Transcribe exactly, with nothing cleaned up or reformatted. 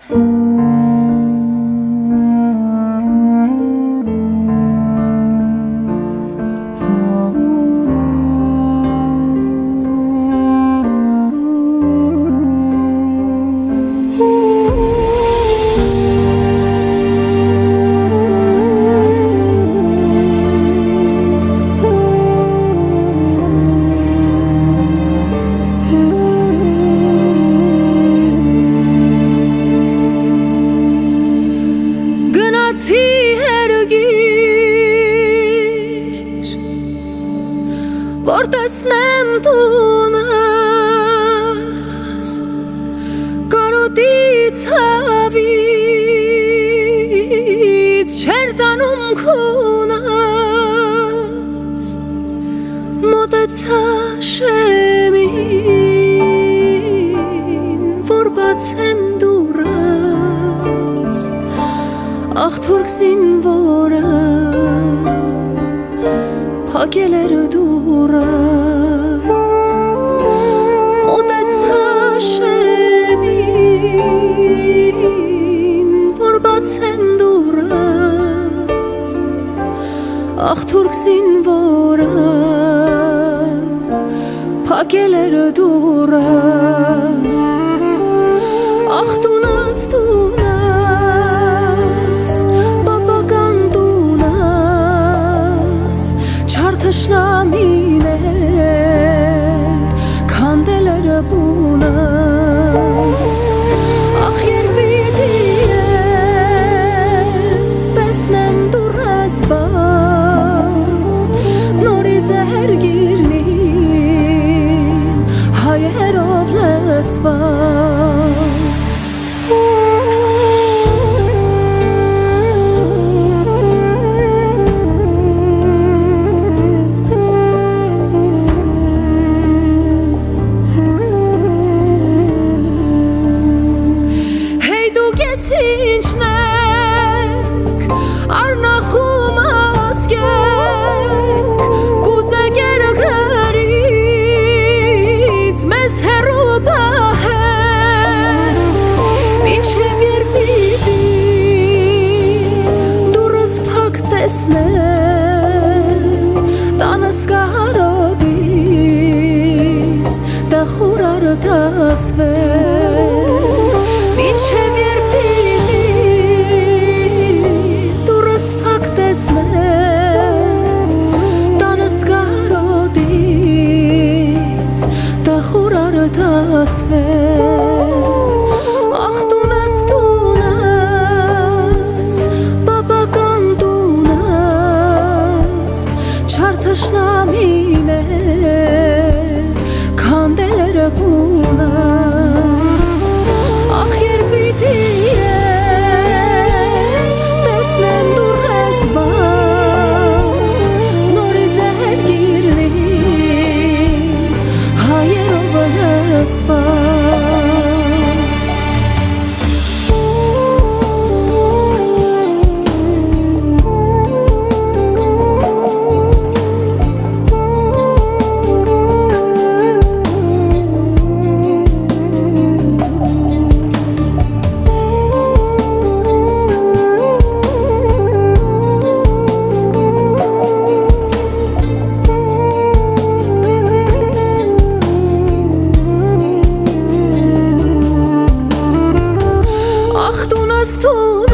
Գնացի հերգիր, որ տեսնեմ տունս, կարոտից հավից չեր տանում քունս, մոտեցա շեմին, որ բացեմ դուրս, ախ թուրք զինվորը փակել էր դուրս, մոտեցա շեմին, որ բացեմ դուրս, ախ թուրք զինվորը փակել էր դուրս, ախ տունս տունս Թշնամին է քանդել էր բունս, ախ երբիթի ես տեսնեմ դուրս բաց, նորից է հերգիրնին հայերով լցված. Ինչն եք, արնախում ասկեք, կուզեք երգերից մեզ հեռու պահեք, մինչև երբիդի դուրս փակ տեսնեմ, տանս կարոտից դախուրար տասվեք, մինչև ախ տունս տունս, պապական տունս, չար թշնամին է քանդել էր բունս, ախ երբիթի ես տեսնեմ դուրս բաց, նորից է հերգիրնին հայերով լցված. Ախ տունս տունս